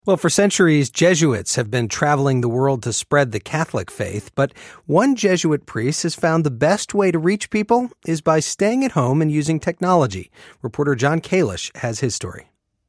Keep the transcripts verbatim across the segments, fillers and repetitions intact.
Well, for centuries, Jesuits have been traveling the world to spread the Catholic faith, but one Jesuit priest has found the best way to reach people is by staying at home and using technology. Reporter John Kalish has his story.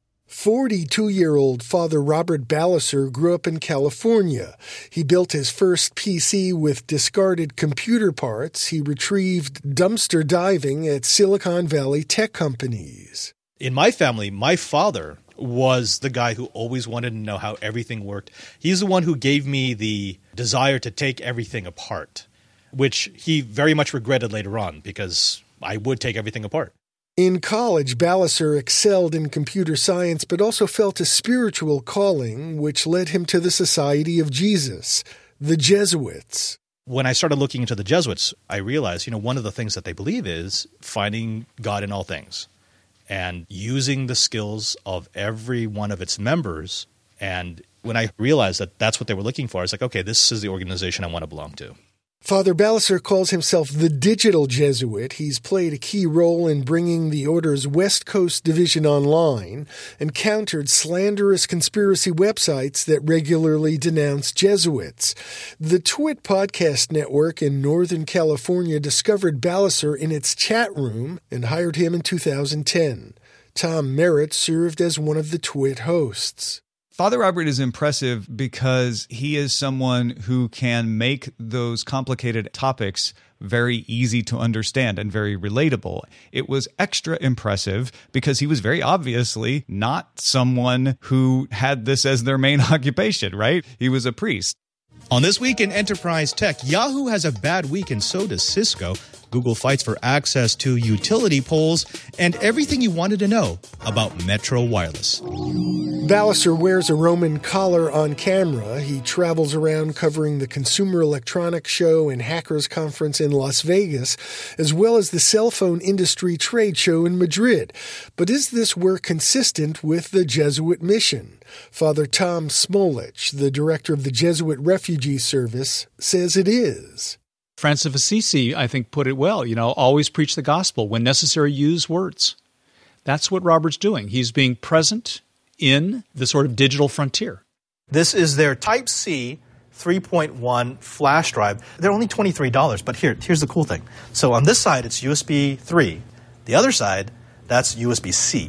forty-two-year-old Father Robert Ballecer grew up in California. He built his first P C with discarded computer parts. He retrieved dumpster diving at Silicon Valley tech companies. In my family, my father was the guy who always wanted to know how everything worked. He's the one who gave me the desire to take everything apart, which he very much regretted later on because I would take everything apart. In college, Ballecer excelled in computer science, but also felt a spiritual calling, which led him to the Society of Jesus, the Jesuits. When I started looking into the Jesuits, I realized, you know, one of the things that they believe is finding God in all things and using the skills of every one of its members. And when I realized that that's what they were looking for, I was like, okay, this is the organization I want to belong to. Father Ballecer calls himself the Digital Jesuit. He's played a key role in bringing the Order's West Coast division online and countered slanderous conspiracy websites that regularly denounce Jesuits. The Twit podcast network in Northern California discovered Ballecer in its chat room and hired him in two thousand ten. Tom Merritt served as one of the Twit hosts. Father Robert is impressive because he is someone who can make those complicated topics very easy to understand and very relatable. It was extra impressive because he was very obviously not someone who had this as their main occupation, right? He was a priest. On This Week in Enterprise Tech, Yahoo has a bad week and so does Cisco. Google fights for access to utility poles and everything you wanted to know about Metro Wireless. Ballecer wears a Roman collar on camera. He travels around covering the Consumer Electronics Show and Hackers Conference in Las Vegas, as well as the cell phone industry trade show in Madrid. But is this work consistent with the Jesuit mission? Father Tom Smolich, the director of the Jesuit Refugee Service, says it is. Francis of Assisi, I think, put it well. You know, always preach the gospel. When necessary, use words. That's what Robert's doing. He's being present in the sort of digital frontier. This is their Type-C three point one flash drive. They're only twenty-three dollars, but here, here's the cool thing. So on this side, it's U S B three. The other side, that's U S B C.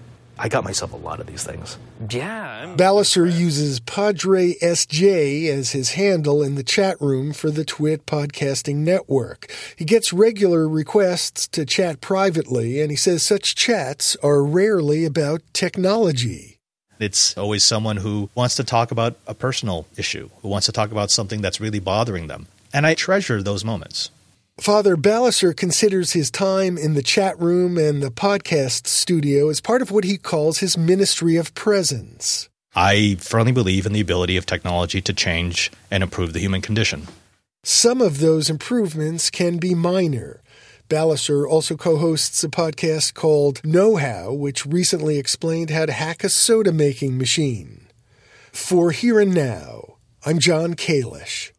I got myself a lot of these things. Yeah. Ballecer uses Padre S J as his handle in the chat room for the Twit podcasting network. He gets regular requests to chat privately, and he says such chats are rarely about technology. It's always someone who wants to talk about a personal issue, who wants to talk about something that's really bothering them. And I treasure those moments. Father Ballecer considers his time in the chat room and the podcast studio as part of what he calls his ministry of presence. I firmly believe in the ability of technology to change and improve the human condition. Some of those improvements can be minor. Ballecer also co-hosts a podcast called Know How, which recently explained how to hack a soda-making machine. For Here and Now, I'm John Kalish.